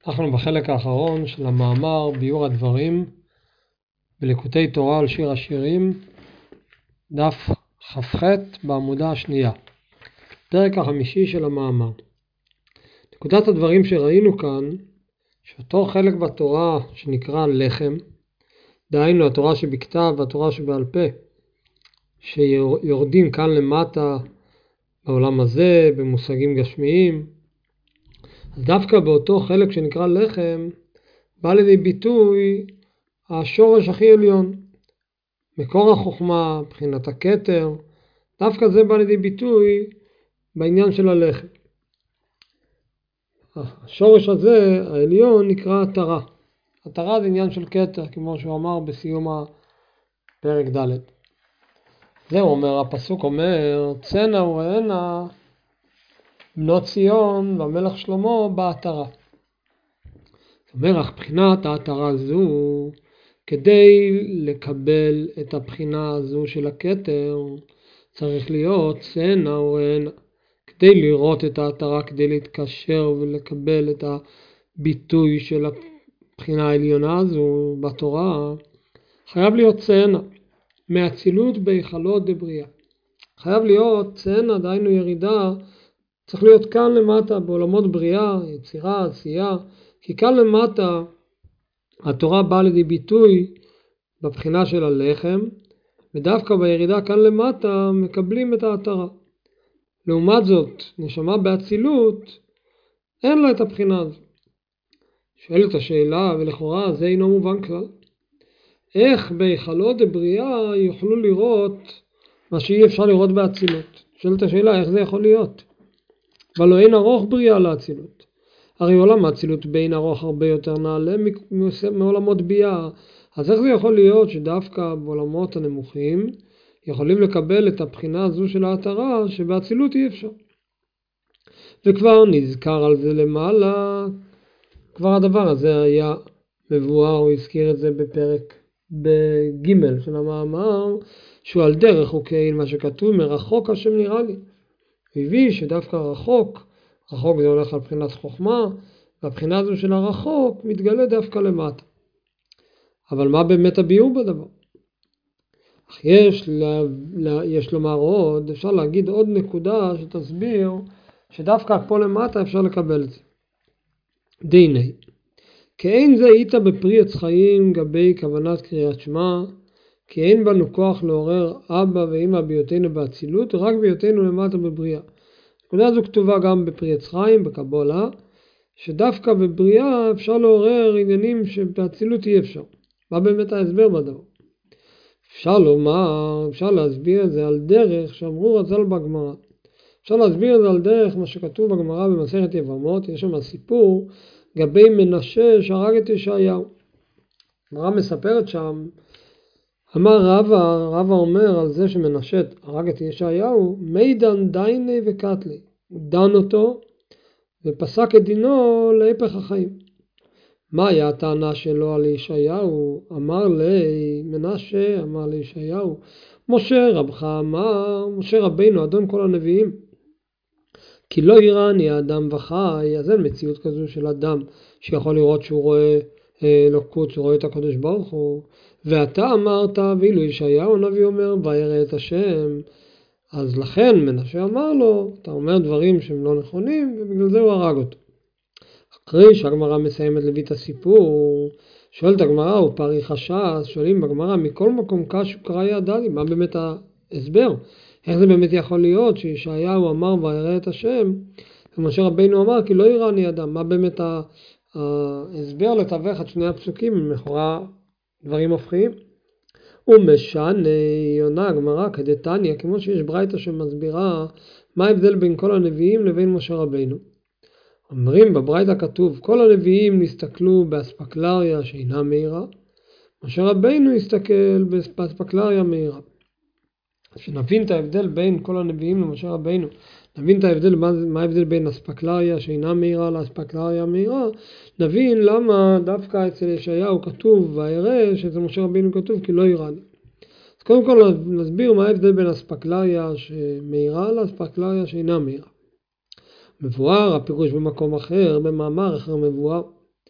אנחנו בחלק האחרון של המאמר ביור הדברים בליקוטי תורה על שיר השירים, דף כ"ח בעמודה השנייה, פרק החמישי של המאמר. נקודת הדברים שראינו כאן, שאותו חלק בתורה שנקרא לחם, דהיינו התורה שבכתב והתורה שבעל פה, שיורדים כאן למטה בעולם הזה במושגים גשמיים, אז דווקא באותו חלק שנקרא לחם בא לידי ביטוי השורש הכי עליון, מקור החוכמה, בחינת הכתר, דווקא זה בא לידי ביטוי בעניין של הלחם. השורש הזה העליון נקרא התרה. התרה זה עניין של כתר, כמו שהוא אמר בסיום הפרק ד'. זהו אומר, הפסוק אומר, צנע וראנה בנות ציון והמלך שלמה בהתרה. זאת אומרת, בחינת ההתרה הזו, כדי לקבל את הבחינה הזו של הכתר, צריך להיות צנע וראנה. כדי לראות את ההתרה, כדי להתקשר ולקבל את הביטוי של הבחינה העליונה הזו בתורה, חייב להיות צנע, מאצילות בהיכלות דבריאה. חייב להיות צנע, דהיינו ירידה, צריך להיות כאן למטה בעולמות בריאה, יצירה, עשייה, כי כאן למטה התורה באה לידי ביטוי בבחינה של הלחם, ודווקא בירידה כאן למטה מקבלים את ההתרה. לעומת זאת, נשמה באצילות, אין לה את הבחינה הזו. שואלת השאלה, ולכאורה זה אינו מובן כלל. איך בהיכלות דבריאה יוכלו לראות מה שאי אפשר לראות באצילות? שואלת השאלה, איך זה יכול להיות? אבל לא אין ארוך בריאה לאצילות. הרי עולם האצילות בין ארוך הרבה יותר נעלה מעולמות ביאה. אז איך זה יכול להיות שדווקא בעולמות הנמוכים יכולים לקבל את הבחינה הזו של ההתרה שבאצילות אי אפשר? וכבר נזכר על זה למעלה, כבר הדבר הזה היה מבואר, הוא הזכיר את זה בפרק בג' של המאמר, שהוא על דרך וכאין מה שכתוב מרחוק השם נראה לי. הביא שדווקא רחוק זה הולך על בחינת חוכמה, והבחינה הזו של הרחוק מתגלה דווקא למטה. אבל מה באמת הביאור בדבר? אך יש לומר עוד, אפשר להגיד עוד נקודה שתסביר שדווקא פה למטה אפשר לקבל את זה. דיני, כאין זה היית בפרי עץ חיים גבי כוונת קריאת שמע, כי אין בנו כוח לעורר אבא ואמא בהיותנו באצילות, רק בהיותנו למטה בבריאה. הנקודה הזו כתובה גם בפרי עץ חיים, בקבלה, שדווקא בבריאה אפשר לעורר עניינים שבאצילות אי אפשר. מה באמת ההסבר בדבר? אפשר להסביר את זה על דרך שאמרו רז"ל בגמרא. אפשר להסביר את זה על דרך מה שכתוב בגמרא במסכת יבמות. יש שם סיפור גבי מנשה שהרג את ישעיהו. הגמרא מספרת שם, אמר רבא אומר על זה שמנשה הרג את ישעיהו, מידן דייני וקטלי. הוא דן אותו ופסק את דינו להפך החיים. מה היה הטענה שלו על ישעיהו? אמר לי מנשה, אמר לישעיהו, משה רבך אמר, משה רבינו אדון כל הנביאים, כי לא יראני האדם וחי. אז אין מציאות כזו של אדם שיכול לראות שהוא רואה אלוקות, שהוא רואה את הקדוש ברוך הוא. ואתה אמרת, ואילו ישעיהו הנביא אומר וירא את השם, אז לכן מנשה אמר לו, אתה אומר דברים שהם לא נכונים, ובגלל זה הוא הרג אותו. אחרי שהגמרא מסיימת להביא את הסיפור, שואלת הגמרא, הוא פרי חשש, שואלים בגמרא, מכל מקום קשו קרא ידעתי, מה באמת ההסבר? איך זה באמת יכול להיות שישעיהו אמר וירא את השם, ומשה רבינו אמר כי לא יראני אדם? מה באמת ההסבר לתווך את שני הפסוקים, לכאורה דברים הופכים? ומשנה עונה הגמרא כדתניא, כמו שיש ברייתא שמסבירה מה ההבדל בין כל הנביאים לבין משה רבינו. אומרים בברייתא כתוב, כל הנביאים נסתכלו באספקלריה שאינה מהירה, משה רבינו הסתכל באספקלריה מהירה. שנבין את ההבדל בין כל הנביאים למשה רבינו, נבין את ההבדל, מה ההבדל בין אספקלריה שאינה מהירה לאספקלריה מהירה, נבין למה דווקא אצל ישעיהו כתוב וירא, שאצל משה רבינו כתוב כי לא יראני. אז קודם כל נסביר מה ההבדל בין אספקלריה שמהירה לאספקלריה שאינה מהירה. מבואר הפירוש במקום אחר, במאמר אחר מבואר,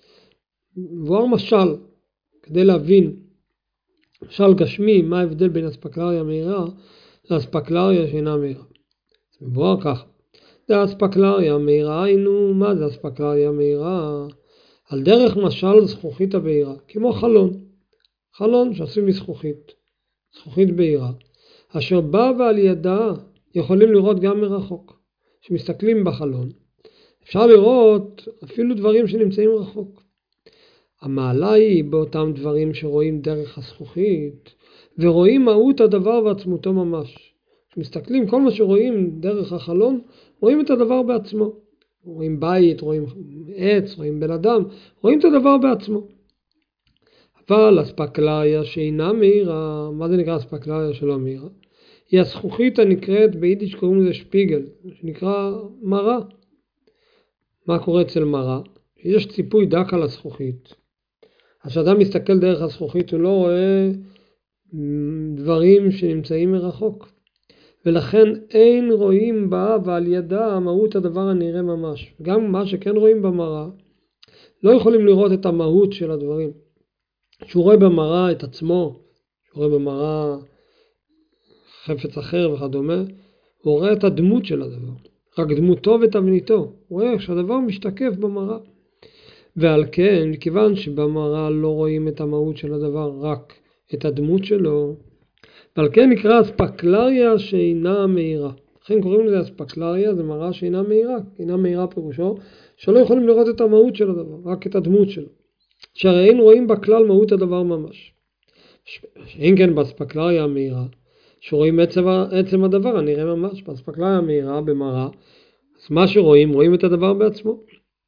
מבואר משל, כדי להבין, משל גשמי, מה ההבדל בין אספקלריה מהירה לאספקלריה שאינה מהירה. מבואר ככה, זה אספקלריה מהירה, היינו, מה זה אספקלריה מהירה? על דרך משל זכוכית הבהירה, כמו חלון, חלון שעשוי מזכוכית, זכוכית בהירה, אשר בא ועל ידה יכולים לראות גם מרחוק. כשמסתכלים בחלון, אפשר לראות אפילו דברים שנמצאים רחוק. המעלה היא באותם דברים שרואים דרך הזכוכית, ורואים מהות הדבר ועצמותו ממש. כשמסתכלים, כל מה שרואים דרך החלון, רואים את הדבר בעצמו. רואים בית, רואים עץ, רואים בן אדם, רואים את הדבר בעצמו. אבל אספקלריה שאינה מהירה, מה זה נקרא אספקלריה שלא מהירה? היא הזכוכית הנקראת, ביידיש קוראים לזה שפיגל, שנקרא מראה. מה קורה אצל מראה? יש ציפוי דק על הזכוכית. אז כשאדם מסתכל דרך הזכוכית הוא לא רואה דברים שנמצאים מרחוק. ולכן אין רואים בה ועל ידה מהות הדבר הנראה ממש. גם מה שכן רואים במראה, לא יכולים לראות את המהות של הדברים. כשהוא רואה במראה את עצמו, כשהוא רואה במראה חפץ אחר וכדומה, הוא רואה את הדמות של הדבר. רק דמותו ותבניתו. הוא רואה שהדבר משתקף במראה. ועל כן, מכיוון שבמראה לא רואים את המהות של הדבר, רק את הדמות שלו, ועל כן נקרא אספקלריה שאינה מהירה. לכן קוראים לזה אספקלריה, זה מראה שאינה מהירה. אינה מהירה פירושו שלא יכולים לראות את המהות של הדבר, רק את הדמות שלו. שהרי אין רואים בכלל מהות הדבר ממש. אין כן באספקלריה המהירה, שרואים עצם הדבר הנראה ממש. באספקלריה המהירה במראה, אז מה שרואים, רואים את הדבר בעצמו.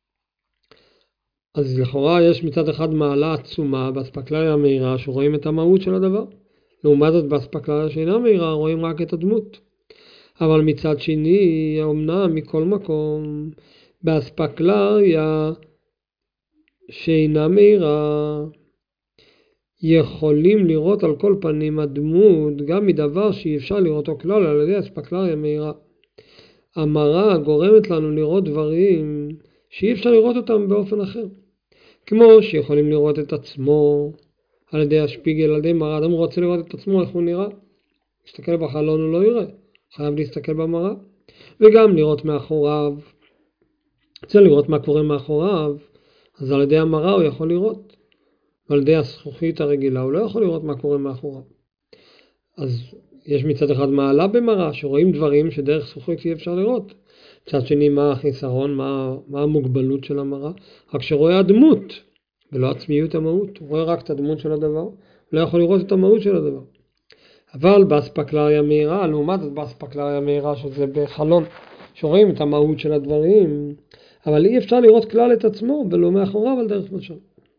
אז לכאורה יש מצד אחד מעלה עצומה באספקלריה המהירה שרואים את המהות של הדבר. לעומת זאת באספקלריה שאינה מהירה רואים רק את הדמות. אבל מצד שני, אמנם מכל מקום, באספקלריה שאינה מהירה יכולים לראות על כל פנים הדמות גם מדבר שאי אפשר לראותו כלל על ידי אספקלריה מהירה. המראה גורמת לנו לראות דברים שאי אפשר לראות אותם באופן אחר. כמו שיכולים לראות את עצמו על ידי השפיגל, על ידי מראה. אדם רוצה לראות את עצמו, איך הוא נראה? להסתכל בחלון הוא לא יראה, חייב להסתכל במראה. וגם לראות מאחוריו. רוצה לראות מה קורה מאחוריו, אז על ידי המראה הוא יכול לראות. ועל ידי הזכוכית הרגילה הוא לא יכול לראות מה קורה מאחוריו. אז יש מצד אחד מעלה במראה, שרואים דברים שדרך זכוכית אי אפשר לראות. מצד שני, מה החיסרון, מה המוגבלות של המראה? רק שרואה הדמות, ולא עצמיות המהות. הוא רואה רק את הדמות של הדבר, הוא לא יכול לראות את המהות של הדבר. אבל באספקלריה מהירה, לעומת זאת באספקלריה מהירה, שזה בחלון, שרואים את המהות של הדברים, אבל אי אפשר לראות כלל את עצמו, ולא מאחוריו על דרך משל.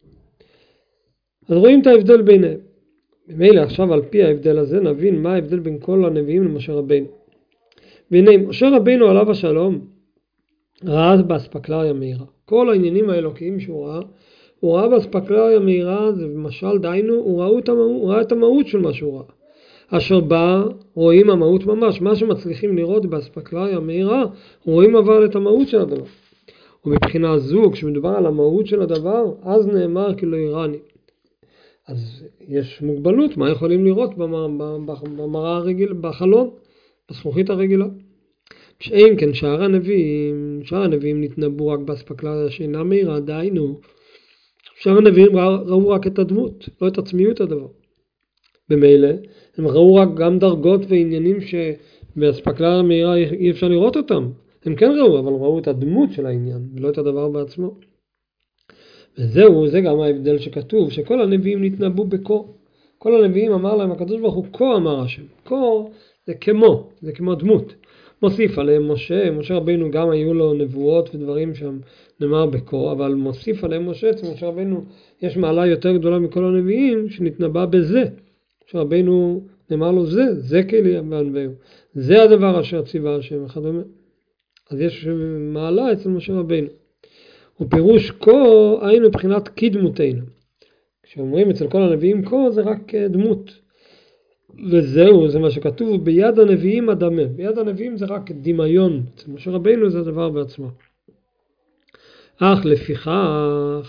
אז רואים את ההבדל ביניהם. במילא עכשיו על פי ההבדל הזה נבין מה ההבדל בין כל הנביאים למשה רבינו. והנה, משה רבינו עליו השלום ראה באספקלריה מהירה. כל העניינים האלוקיים שהוא ראה באספקלריה מהירה, זה במשל דיינו, הוא ראה את המהות של מה שהוא ראה. אשר בה רואים המהות ממש, מה שמצליחים לראות באספקלריה מהירה, רואים אבל את המהות של הדבר. ובבחינה זו, כשמדובר על המהות של הדבר, אז נאמר כי לא יראני. אז יש מוגבלות, מה יכולים לראות במראה הרגיל, בחלון, בזכוכית הרגילה. שאין כן שאר הנביאים נתנבאו רק באספקלריה שאינה מהירה, דהיינו, שאר הנביאים ראו רק את הדמות, לא את עצמיות הדבר. במילא, הם ראו רק גם דרגות ועניינים שבאספקלריה מהירה אי אפשר לראות אותם. הם כן ראו, אבל ראו את הדמות של העניין, ולא את הדבר בעצמו. וזהו, זה גם ההבדל שכתוב, שכל הנביאים נתנבאו בכה. כל הנביאים אמר להם, הקדוש ברוך הוא כה אמר השם. כה זה כמו דמות. מוסיף עליהם משה רבינו גם היו לו נבואות ודברים שם נאמר בכה, אבל מוסיף עליהם משה רבינו יש מעלה יותר גדולה מכל הנביאים שנתנבא בזה. משה רבינו נאמר לו זה כלי בענווהו. זה הדבר אשר ציווה השם וכדומה. אז יש מעלה אצל משה רבינו. ופירוש כה היינו מבחינת קדמותנו. כשאומרים אצל כל הנביאים כה זה רק דמות. וזהו, זה מה שכתוב, ביד הנביאים אדמה. ביד הנביאים זה רק דמיון. אצל משה רבינו זה הדבר בעצמו. אך לפיכך,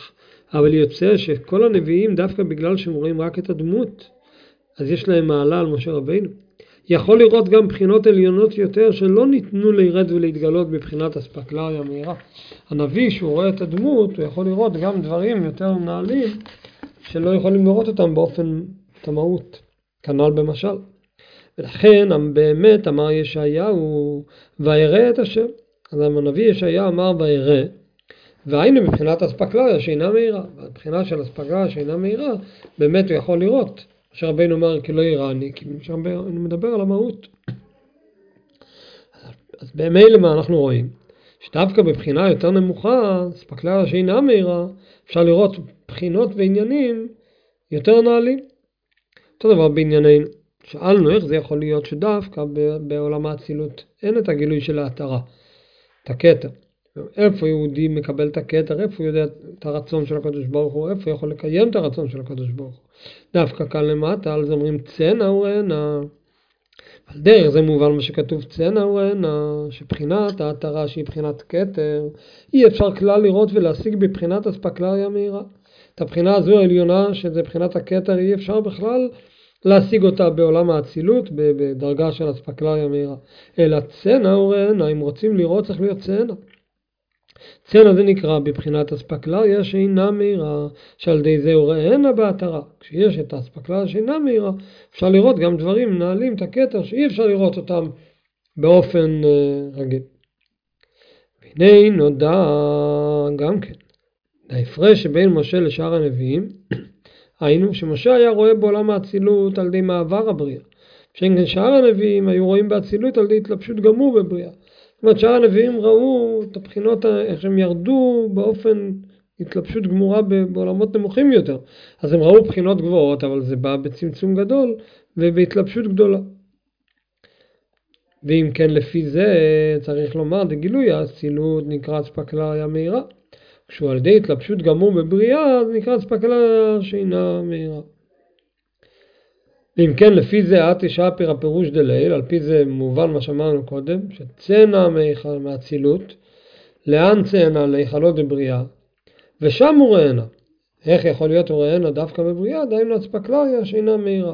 אבל יוצא שכל הנביאים דווקא בגלל שהם רואים רק את הדמות, אז יש להם מעלה על משה רבינו. יכול לראות גם בחינות עליונות יותר שלא ניתנו להירד ולהתגלות בבחינת אספקלריה המהירה. הנביא שהוא רואה את הדמות, הוא יכול לראות גם דברים יותר נעלים שלא יכולים לראות אותם באופן תמהות, כנ"ל במשל. ולכן באמת אמר ישעיהו וירא את השם. אז הנביא ישעיהו אמר וירא, והיינו מבחינת אספקלריה שאינה מהירה. בבחינה של אספקלריה שאינה מהירה באמת הוא יכול לראות. משה רבינו אומר כי לא יראני, כי אני מדבר על המהות. אז במילא מה אנחנו רואים? שדווקא בבחינה יותר נמוכה, אספקלריה שאינה מהירה, אפשר לראות בחינות ועניינים יותר נעלים. אותו דבר בענייננו. שאלנו איך זה יכול להיות שדווקא בעולם האצילות אין את הגילוי של ההתרה, את הכתר. איפה יהודי מקבל את הכתר, איפה הוא יודע את הרצון של הקדוש ברוך הוא, איפה הוא יכול לקיים את הרצון של הקדוש ברוך הוא. דווקא כאן למטה, על זה אומרים צנע וראנה. על דרך זה מובן מה שכתוב צנע וראנה, שבחינת ההתרה שהיא בחינת כתר, אי אפשר כלל לראות ולהשיג בבחינת אספקלריה מהירה. את הבחינה הזו העליונה, שזה בחינת הכתר, אי אפשר בכלל להשיג אותה בעולם האצילות, בדרגה של אספקלריה מהירה. אלא צנע וראנה, אם רוצים לראות צריך להיות צנע. צנע זה נקרא בבחינת אספקלריה שאינה מהירה, שעל ידי זה וראנה בהתרה. כשיש את האספקלריה שאינה מהירה, אפשר לראות גם דברים נעלים את הכתר שאי אפשר לראות אותם באופן רגיל. והנה נודע גם כן, ההפרש שבין משה לשאר הנביאים, היינו שמשה היה רואה בעולם האצילות על ידי מעבר הבריאה. שאר הנביאים היו רואים באצילות על ידי התלבשות גמור בבריאה. זאת אומרת, שאר הנביאים ראו את הבחינות, איך שהם ירדו באופן התלבשות גמורה בעולמות נמוכים יותר. אז הם ראו בחינות גבוהות, אבל זה בא בצמצום גדול ובהתלבשות גדולה. ואם כן, לפי זה צריך לומר, דגילוי האצילות נקרא אספקלריה מהירה. כשהוא על ידי התלבשות גמור בבריאה, אז נקרא אספקלריה שאינה מהירה. ואם כן, לפי זה תשאפר הפירוש דלעיל, על פי זה מובן מה שאמרנו קודם, שצנע מהאצילות, לאן צנע? להיכלות בבריאה, ושם הוא ראנה. איך יכול להיות הוא ראנה דווקא בבריאה? דהיינו אספקלריה שאינה מהירה.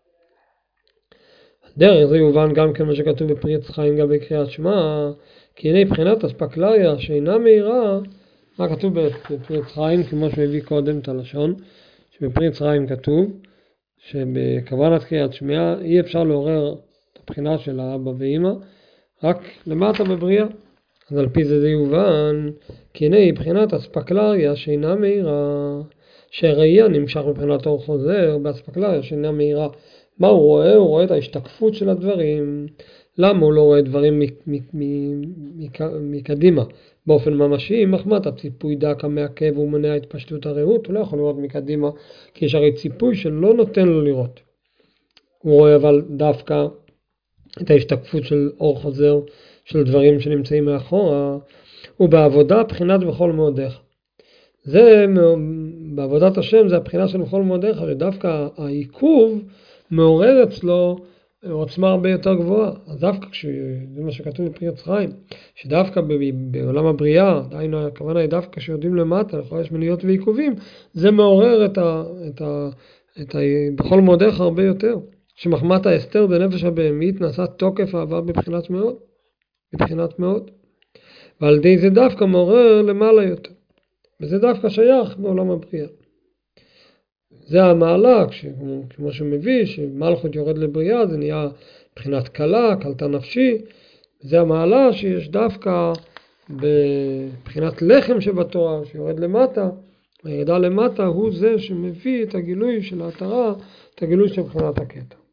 דרך זה יובן גם כן מה שכתוב בפרי עץ חיים גם בקריאת שמע, כי הנה בחינת אספקלריה שאינה מהירה, מה כתוב בפרי עץ חיים, כמו שהביא קודם את הלשון, שבפרי עץ חיים כתוב, שבכוונת קריאת שמע אי אפשר לעורר את הבחינה של האבא ואמא, רק למטה בבריאה. אז על פי זה יובן, כי הנה היא בחינת אספקלריה שאינה מהירה, שהראייה נמשך מבחינת אור חוזר, באספקלריה שאינה מהירה. מה הוא רואה? הוא רואה את ההשתקפות של הדברים. למה הוא לא רואה דברים מקדימה? באופן ממשי, מחמת הציפוי דקה מעכב ומונע התפשטות הראות, הוא לא יכול לראות מקדימה, כי יש הרי ציפוי שלא נותן לו לראות. הוא רואה אבל דווקא את ההשתקפות של אור חוזר, של דברים שנמצאים מאחורה, ובעבודה בחינת בכל מאודיך. זה, בעבודת השם זה הבחינה של בכל מאודיך, שדווקא העיכוב מעורר אצלו עוצמה הרבה יותר גבוהה. אז דווקא זה מה שכתוב בפרי עץ חיים, שדווקא בעולם הבריאה, דהיינו הכוונה היא דווקא כשיורדים למטה, לכל יש מניעות ועיכובים, זה מעורר את בכל מאודיך הרבה יותר. שמחמת ההסתר בנפש הבהמית נעשה תוקף אהבה בבחינת מאוד. ועל ידי זה דווקא מעורר למעלה יותר. וזה דווקא שייך בעולם הבריאה. זה המעלה, כמו שמביא, שמלכות יורד לבריאה, זה נהיה בחינת קלה, קלטה נפשי. זה המעלה שיש דווקא בבחינת לחם שבתורה, שיורד למטה. הירידה למטה הוא זה שמביא את הגילוי של ההתרה, את הגילוי של בחינת הקטע.